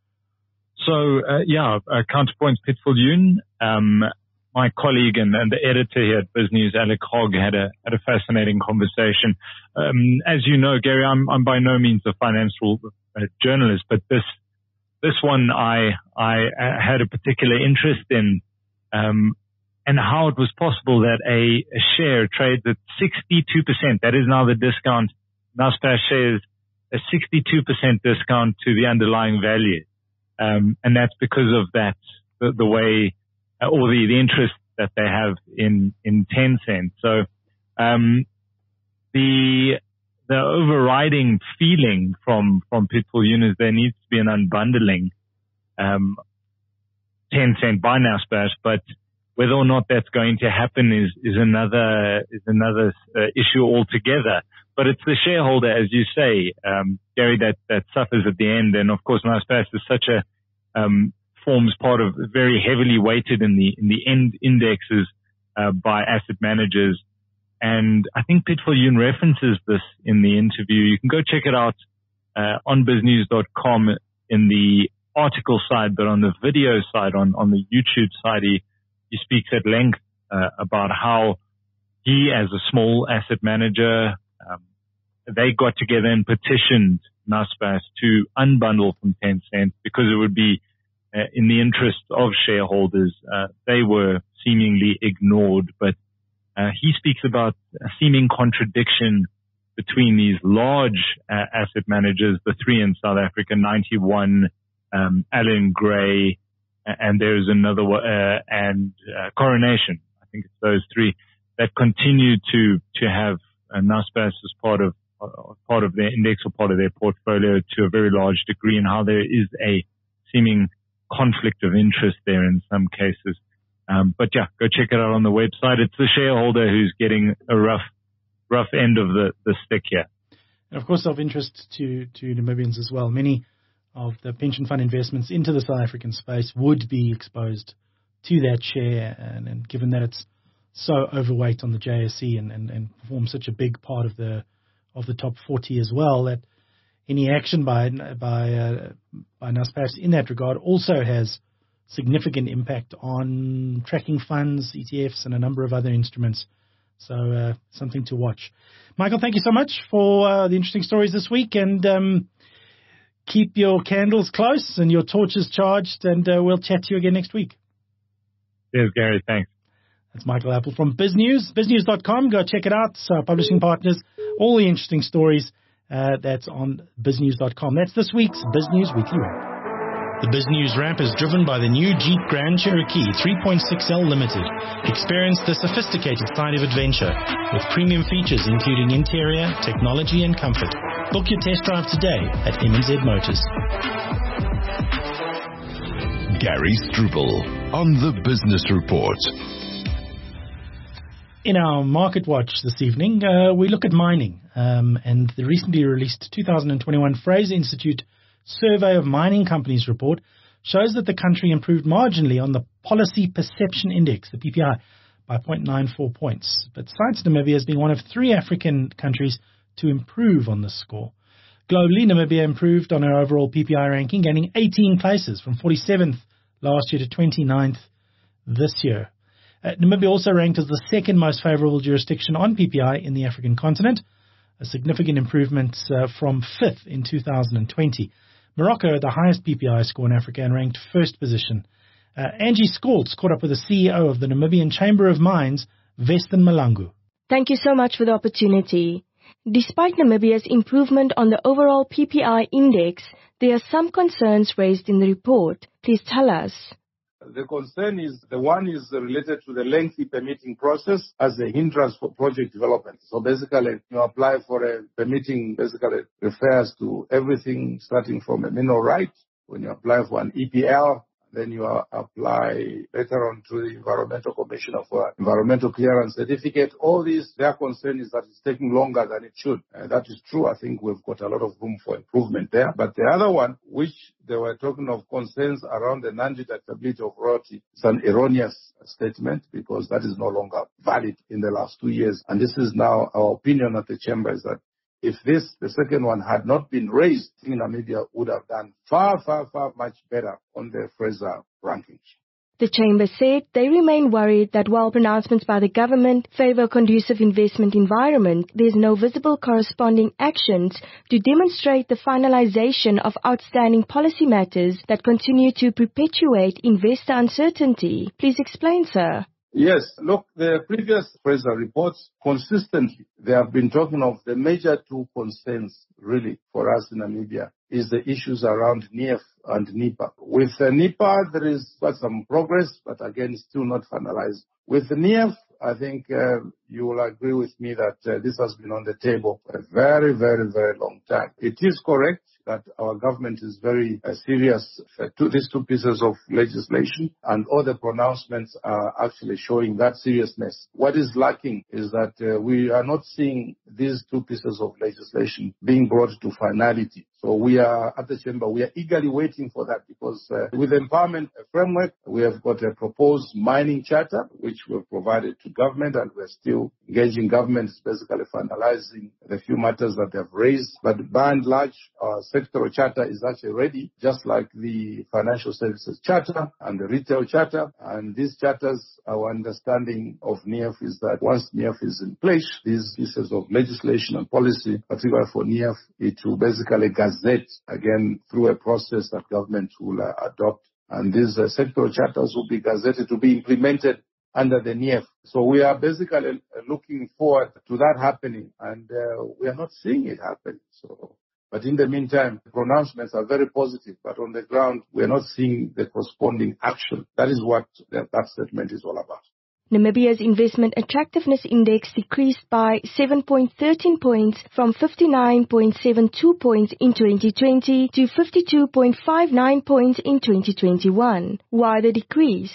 So, uh, yeah, uh, Counterpoint's Pete Viljoen. Um, my colleague and, and the editor here at BizNews, Alec Hogg, had a had a fascinating conversation. Um, as you know, Gary, I'm I'm by no means a financial uh, journalist, but this this one I I had a particular interest in, um, and how it was possible that a, a share trades at sixty-two percent. That is now the discount. Naspers shares a sixty-two percent discount to the underlying value, um, and that's because of that the, the way. or the, the interest that they have in, in Tencent. So, um, the, the overriding feeling from, from Pete Viljoen is there needs to be an unbundling, um, Tencent by Naspers, but whether or not that's going to happen is, is another, is another uh, issue altogether. But it's the shareholder, as you say, um, Gary, that, that suffers at the end. And of course, Naspers is such a, um, forms part of very heavily weighted in the in the end indexes uh, by asset managers. And I think Pitfall Yoon references this in the interview. You can go check it out uh, on biz news dot com in the article side, but on the video side, on, on the YouTube side, he, he speaks at length uh, about how he, as a small asset manager, um, they got together and petitioned Naspers to unbundle from Tencent because it would be uh, in the interest of shareholders. Uh, they were seemingly ignored, but uh, he speaks about a seeming contradiction between these large uh, asset managers, the three in South Africa, ninety-one, um, Allan Gray, and there's another one, uh, and uh, Coronation. I think it's those three that continue to to have uh, Naspers as part of uh, part of their index or part of their portfolio to a very large degree, and how there is a seeming conflict of interest there in some cases. Um, but yeah, go check it out on the website. It's the shareholder who's getting a rough rough end of the, the stick here. And of course, of interest to, to Namibians as well. Many of the pension fund investments into the South African space would be exposed to that share, and, and given that it's so overweight on the J S E and, and, and forms such a big part of the of the top forty as well, that any action by by uh, by Naspers in that regard also has significant impact on tracking funds, E T Fs, and a number of other instruments. So uh, something to watch. Michael, thank you so much for uh, the interesting stories this week, and um, keep your candles close and your torches charged, and uh, we'll chat to you again next week. Yes, Gary, thanks. That's Michael Apple from BizNews, biz news dot com. Go check it out. So publishing partners, all the interesting stories, uh, that's on biz news dot com. That's this week's BizNews Weekly Wrap. The BizNews Wrap is driven by the new Jeep Grand Cherokee three point six L Limited. Experience the sophisticated side of adventure with premium features including interior, technology and comfort. Book your test drive today at M and Z Motors. Gary Struble on the Business Report. In our Market Watch this evening, uh, we look at mining um, and the recently released two thousand twenty-one Fraser Institute Survey of Mining Companies report shows that the country improved marginally on the Policy Perception Index, the P P I, by zero point nine four points. But cites Namibia as being one of three African countries to improve on this score. Globally, Namibia improved on our overall P P I ranking, gaining eighteen places from forty-seventh last year to twenty-ninth this year. Uh, Namibia also ranked as the second most favorable jurisdiction on P P I in the African continent, a significant improvement uh, from fifth in two thousand twenty. Morocco had the highest P P I score in Africa and ranked first position. Uh, Angie Skoltz caught up with the C E O of the Namibian Chamber of Mines, Weston Malangu. Thank you so much for the opportunity. Despite Namibia's improvement on the overall P P I index, there are some concerns raised in the report. Please tell us. The concern is, the one is related to the lengthy permitting process as a hindrance for project development. So basically, you apply for a permitting, basically refers to everything starting from a mineral right. When you apply for an E P L, then you apply later on to the Environmental Commissioner for Environmental Clearance Certificate. All these, their concern is that it's taking longer than it should. Uh, that is true. I think we've got a lot of room for improvement there. But the other one, which they were talking of concerns around the non-deductibility of royalty, it's an erroneous statement because that is no longer valid in the last two years. And this is now our opinion at the Chamber is that if this, the second one, had not been raised, I think Namibia would have done far, far, far much better on the Fraser rankings. The Chamber said they remain worried that while pronouncements by the government favor a conducive investment environment, there is no visible corresponding actions to demonstrate the finalization of outstanding policy matters that continue to perpetuate investor uncertainty. Please explain, sir. Yes, look, the previous Fraser reports consistently, they have been talking of the major two concerns really for us in Namibia is the issues around N I F and N I P A. With uh, N I P A, there is quite some progress, but again, still not finalized. With the N I F, I think uh, you will agree with me that uh, this has been on the table for a very, very, very long time. It is correct that our government is very uh, serious uh, to these two pieces of legislation, and all the pronouncements are actually showing that seriousness. What is lacking is that uh, we are not seeing these two pieces of legislation being brought to finality. So we are at the chamber, we are eagerly waiting for that because uh, with the empowerment framework, we have got a proposed mining charter, which we've provided to government, and we're still engaging government, basically finalizing the few matters that they've raised. But by and large, our sectoral charter is actually ready, just like the financial services charter and the retail charter. And these charters, our understanding of N E F is that once N E F is in place, these pieces of legislation and policy, particularly for N E F, it will basically gazette again through a process that government will uh, adopt. And these uh, sectoral charters will be gazetted to be implemented under the N E F. So we are basically looking forward to that happening, and uh, we are not seeing it happen. So, but in the meantime, the pronouncements are very positive, but on the ground, we are not seeing the corresponding action. That is what that, that statement is all about. Namibia's Investment Attractiveness Index decreased by seven point one three points from fifty-nine point seven two points in twenty twenty to fifty-two point five nine points in twenty twenty-one. Why the decrease?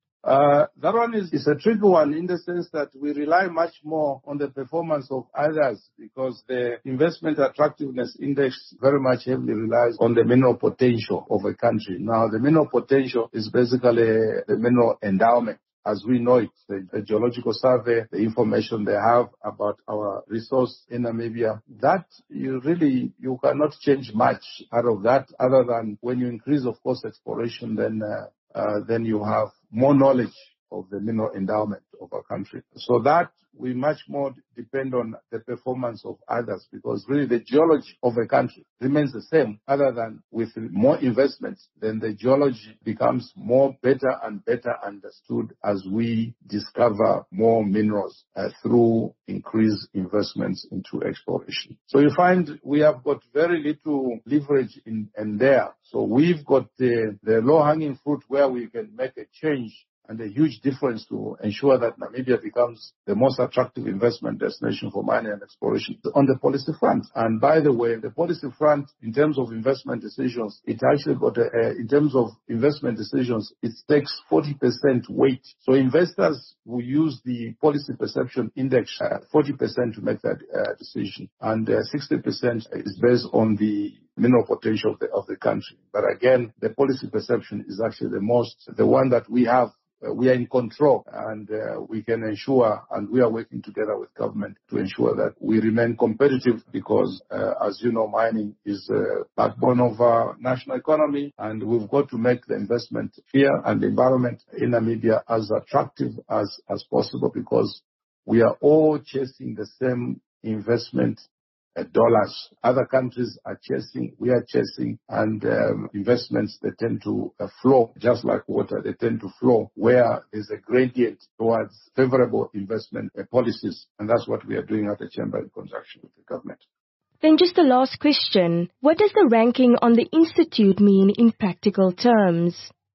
Uh, that one is, is a tricky one in the sense that we rely much more on the performance of others because the Investment Attractiveness Index very much heavily relies on the mineral potential of a country. Now, the mineral potential is basically the mineral endowment. As we know it, the, the geological survey, the information they have about our resource in Namibia, that you really, you cannot change much out of that other than when you increase, of course, exploration, then, uh, uh, then you have more knowledge of the mineral endowment of our country. So that we much more depend on the performance of others because really the geology of a country remains the same other than with more investments, then the geology becomes more better and better understood as we discover more minerals uh, through increased investments into exploration. So you find we have got very little leverage in, in there. So we've got the, the low-hanging fruit where we can make a change and a huge difference to ensure that Namibia becomes the most attractive investment destination for mining and exploration on the policy front. And by the way, the policy front, in terms of investment decisions, it actually got, a, a, in terms of investment decisions, it takes forty percent weight. So investors will use the policy perception index, uh, forty percent to make that uh, decision. And uh, sixty percent is based on the mineral potential of the, of the country. But again, the policy perception is actually the most, the one that we have. Uh, we are in control and uh, we can ensure, and we are working together with government to ensure that we remain competitive because, uh, as you know, mining is the backbone of our national economy, and we've got to make the investment here and the environment in Namibia as attractive as, as possible because we are all chasing the same investment Uh, dollars. Other countries are chasing, we are chasing, and um, investments, they tend to uh, flow, just like water, they tend to flow where there's a gradient towards favorable investment uh, policies, and that's what we are doing at the Chamber in conjunction with the government. Then just the last question. What does the ranking on the Institute mean in practical terms?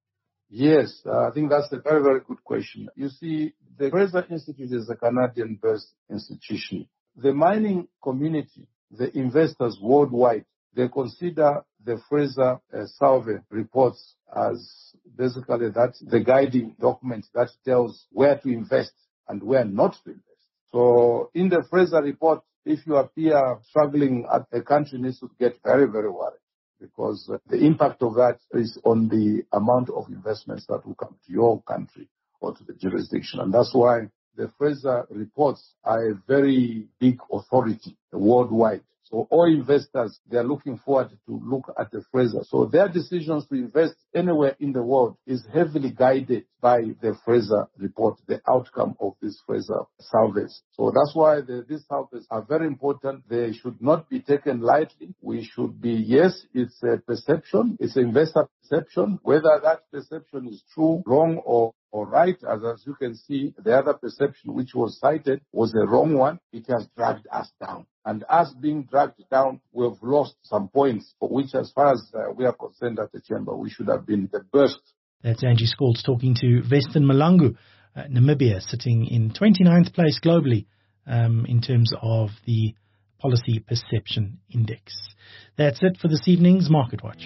Yes, uh, I think that's a very, very good question. You see, the Fraser Institute is a Canadian-based institution. The mining community, the investors worldwide, they consider the Fraser uh, survey reports as basically that's the guiding document that tells where to invest and where not to invest. So in the Fraser report, if you appear struggling, the country needs to get very, very worried because uh, the impact of that is on the amount of investments that will come to your country or to the jurisdiction. And that's why the Fraser reports are a very big authority worldwide. So all investors, they are looking forward to look at the Fraser. So their decisions to invest anywhere in the world is heavily guided by the Fraser report, the outcome of these Fraser surveys. So that's why the, these surveys are very important. They should not be taken lightly. We should be, yes, it's a perception. It's an investor perception. Whether that perception is true, wrong, or or right, as, as you can see, the other perception which was cited was a wrong one. It has dragged us down. And us being dragged down, we have lost some points, for which, as far as uh, we are concerned at the Chamber, we should have been the best. That's Angie Scholz talking to Weston Malangu, uh, Namibia, sitting in twenty-ninth place globally um, in terms of the Policy Perception Index. That's it for this evening's Market Watch.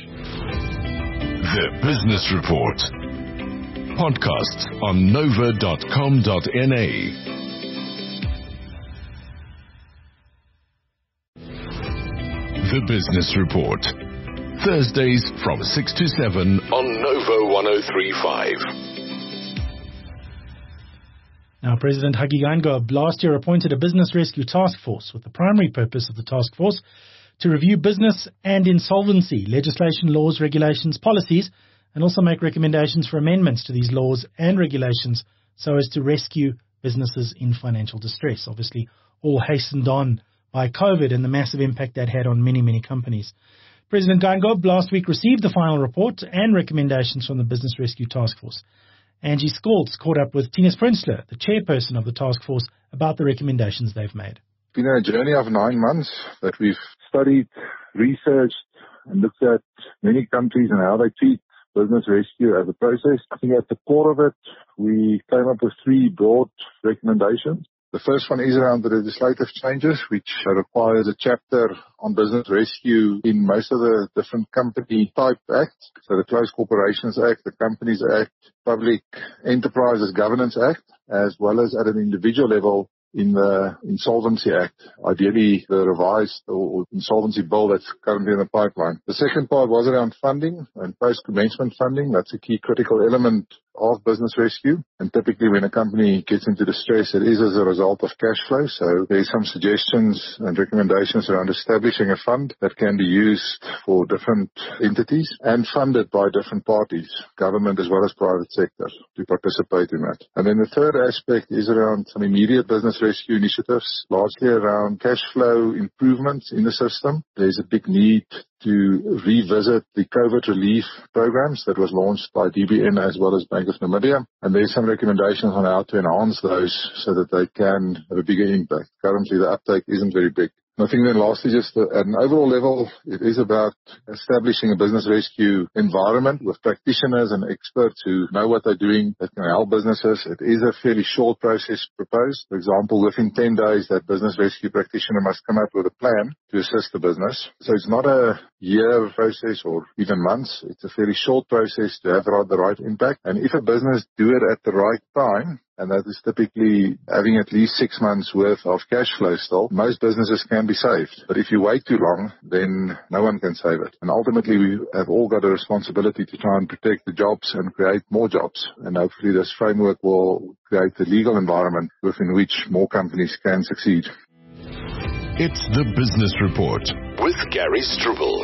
The Business Report. Podcast on nova dot com dot n a. The Business Report. Thursdays from six to seven on Novo one oh three point five. Now, President Hage Geingob last year appointed a business rescue task force with the primary purpose of the task force to review business and insolvency legislation, laws, regulations, policies, and also make recommendations for amendments to these laws and regulations so as to rescue businesses in financial distress. Obviously, all hastened on by COVID and the massive impact that had on many, many companies. President Geingob last week received the final report and recommendations from the Business Rescue Task Force. Angie Skoltz caught up with Tinus Prinsloo, the chairperson of the task force, about the recommendations they've made. It's been a journey of nine months that we've studied, researched, and looked at many countries and how they treat business rescue as a process. I think at the core of it, we came up with three broad recommendations. The first one is around the legislative changes, which requires a chapter on business rescue in most of the different company type acts. So the Closed Corporations Act, the Companies Act, Public Enterprises Governance Act, as well as at an individual level in the Insolvency Act, ideally the revised or insolvency bill that's currently in the pipeline. The second part was around funding and post-commencement funding. That's a key critical element of business rescue. And typically when a company gets into distress, it is as a result of cash flow. So there's some suggestions and recommendations around establishing a fund that can be used for different entities and funded by different parties, government as well as private sector, to participate in that. And then the third aspect is around some immediate business rescue initiatives, largely around cash flow improvements in the system. There's a big need to revisit the COVID relief programs that was launched by D B N as well as Bank of Namibia. And there's some recommendations on how to enhance those so that they can have a bigger impact. Currently, the uptake isn't very big. I think then lastly, just at an overall level, it is about establishing a business rescue environment with practitioners and experts who know what they're doing that can help businesses. It is a fairly short process proposed. For example, within ten days, that business rescue practitioner must come up with a plan to assist the business. So it's not a year process or even months. It's a fairly short process to have the right impact. And if a business do it at the right time, and that is typically having at least six months worth of cash flow still, most businesses can be saved. But if you wait too long, then no one can save it. And ultimately, we have all got a responsibility to try and protect the jobs and create more jobs. And hopefully this framework will create the legal environment within which more companies can succeed. It's the Business Report with Gary Struble.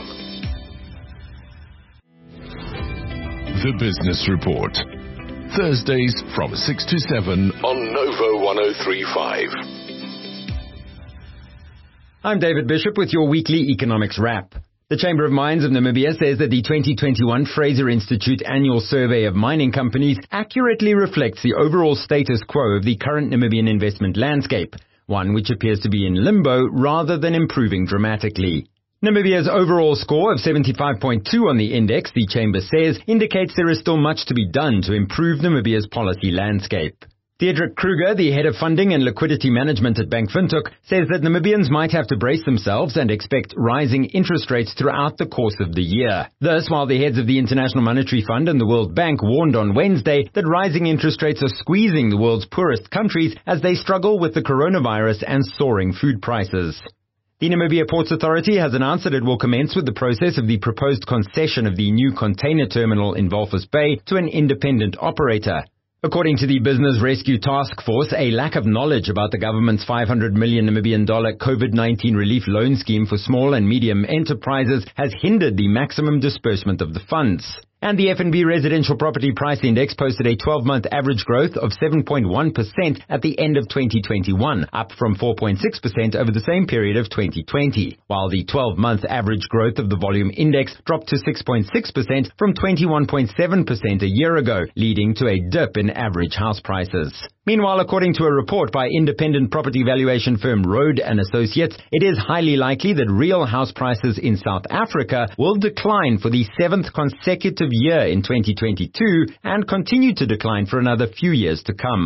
The Business Report. Thursdays from six to seven on Novo one oh three point five. I'm David Bishop with your weekly economics wrap. The Chamber of Mines of Namibia says that the twenty twenty-one Fraser Institute annual survey of mining companies accurately reflects the overall status quo of the current Namibian investment landscape, one which appears to be in limbo rather than improving dramatically. Namibia's overall score of seventy-five point two on the index, the Chamber says, indicates there is still much to be done to improve Namibia's policy landscape. Deirdre Kruger, the head of funding and liquidity management at Bank Windhoek, says that Namibians might have to brace themselves and expect rising interest rates throughout the course of the year. This, while the heads of the International Monetary Fund and the World Bank warned on Wednesday that rising interest rates are squeezing the world's poorest countries as they struggle with the coronavirus and soaring food prices. The Namibia Ports Authority has announced that it will commence with the process of the proposed concession of the new container terminal in Walvis Bay to an independent operator. According to the Business Rescue Task Force, a lack of knowledge about the government's five hundred million Namibian dollar COVID nineteen relief loan scheme for small and medium enterprises has hindered the maximum disbursement of the funds. And the F N B Residential Property Price Index posted a twelve-month average growth of seven point one percent at the end of twenty twenty-one, up from four point six percent over the same period of twenty twenty, while the twelve-month average growth of the volume index dropped to six point six percent from twenty-one point seven percent a year ago, leading to a dip in average house prices. Meanwhile, according to a report by independent property valuation firm Road and Associates, it is highly likely that real house prices in South Africa will decline for the seventh consecutive year in twenty twenty-two and continue to decline for another few years to come.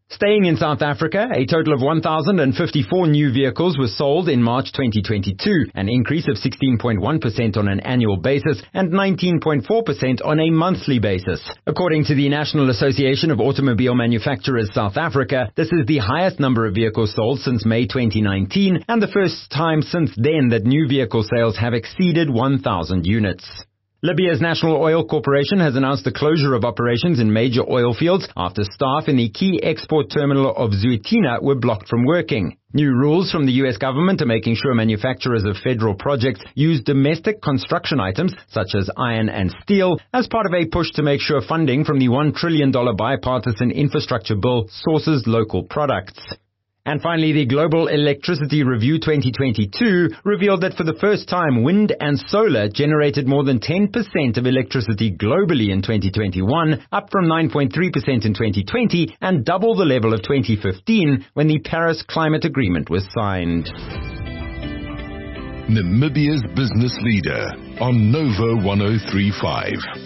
Staying in South Africa, a total of one thousand fifty-four new vehicles were sold in March twenty twenty-two, an increase of sixteen point one percent on an annual basis and nineteen point four percent on a monthly basis. According to the National Association of Automobile Manufacturers South Africa, this is the highest number of vehicles sold since May twenty nineteen and the first time since then that new vehicle sales have exceeded one thousand units. Libya's National Oil Corporation has announced the closure of operations in major oil fields after staff in the key export terminal of Zuitina were blocked from working. New rules from the U S government are making sure manufacturers of federal projects use domestic construction items, such as iron and steel, as part of a push to make sure funding from the one trillion dollars bipartisan infrastructure bill sources local products. And finally, the Global Electricity Review twenty twenty-two revealed that for the first time, wind and solar generated more than ten percent of electricity globally in twenty twenty-one, up from nine point three percent in twenty twenty and double the level of twenty fifteen when the Paris Climate Agreement was signed. Namibia's business leader on Nova one oh three point five.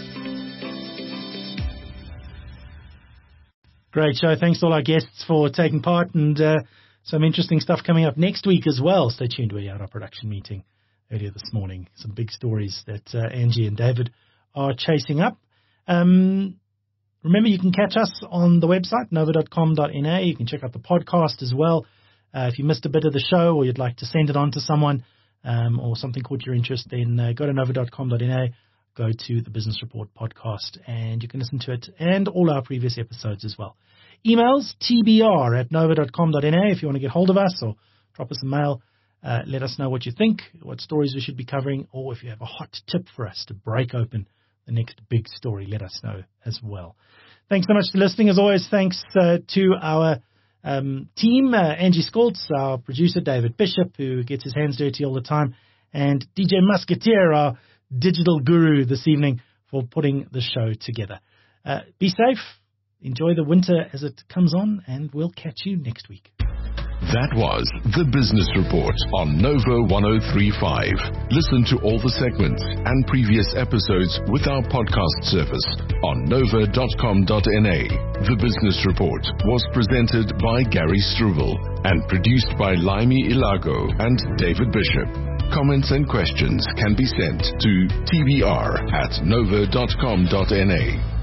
Great show. Thanks to all our guests for taking part, and uh, some interesting stuff coming up next week as well. Stay tuned. We had our production meeting earlier this morning. Some big stories that uh, Angie and David are chasing up. Um, remember, you can catch us on the website, nova dot com dot n a. You can check out the podcast as well. Uh, if you missed a bit of the show or you'd like to send it on to someone um, or something caught your interest, then uh, go to nova dot com dot n a. Go to the Business Report podcast and you can listen to it and all our previous episodes as well. Emails, T B R at nova dot com dot n a if you want to get hold of us, or drop us a mail. Uh, let us know what you think, what stories we should be covering, or if you have a hot tip for us to break open the next big story, let us know as well. Thanks so much for listening. As always, thanks uh, to our um, team, uh, Angie Skoltz, our producer, David Bishop, who gets his hands dirty all the time, and D J Musketeer, our digital guru this evening, for putting the show together. Uh, be safe, enjoy the winter as it comes on, and we'll catch you next week. That was The Business Report on Nova one oh three point five. Listen to all the segments and previous episodes with our podcast service on nova dot com dot n a. The Business Report was presented by Gary Struble and produced by Laimi Ilago and David Bishop. Comments and questions can be sent to t b r at nova dot com dot n a.